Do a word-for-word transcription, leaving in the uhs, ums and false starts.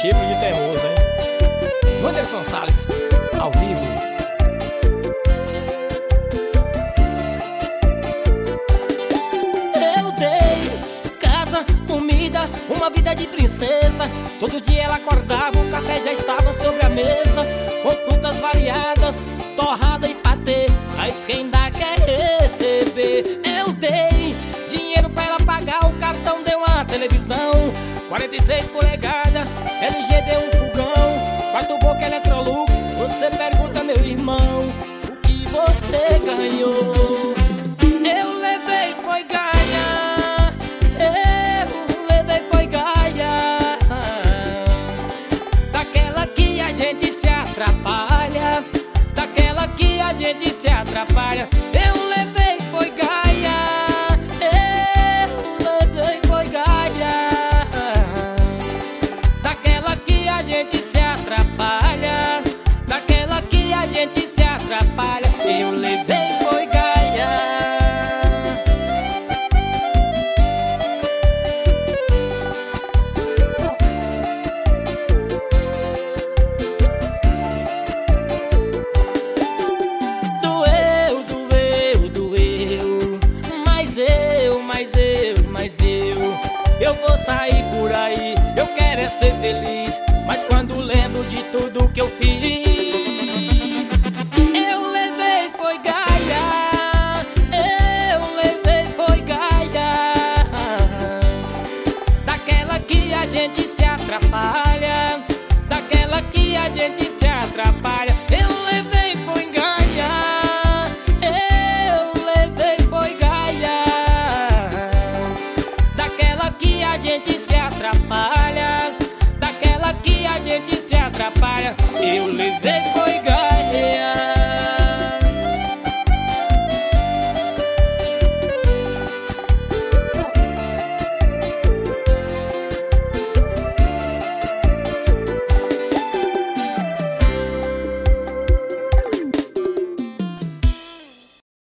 tipo de teimoso, hein? Wanderson Salles, ao vivo. Eu dei casa, comida, uma vida de princesa. Todo dia ela acordava, o café já estava sobre a mesa, com frutas variadas, torrada e patê. Mas quem dá quer receber. Eu dei dinheiro pra ela pagar, o cartão deu uma televisão quarenta e seis polegadas, L G deu um fogão, quarto boca Electrolux. Você pergunta, meu irmão, o que você ganhou? Eu levei, foi gaia. Eu levei, foi gaia. Daquela que a gente se atrapalha, daquela que a gente se atrapalha. Eu levei, foi gaia. Eu levei, foi gaia. Daquela que a gente se atrapalha, daquela que a gente se atrapalha. Eu levei, foi gaia. Doeu, doeu, doeu. Mas eu, mas eu, mas eu Eu vou sair por aí, eu quero é ser feliz. Mas quando lembro de tudo que eu fiz, eu levei, foi gaia. Eu levei, foi gaia. Daquela que a gente se atrapalha, daquela que a gente se atrapalha. Eu levei, foi gaia. Eu levei, foi gaia. Daquela que a gente se atrapalha, daquela que a gente se atrapalha. Eu levei, foi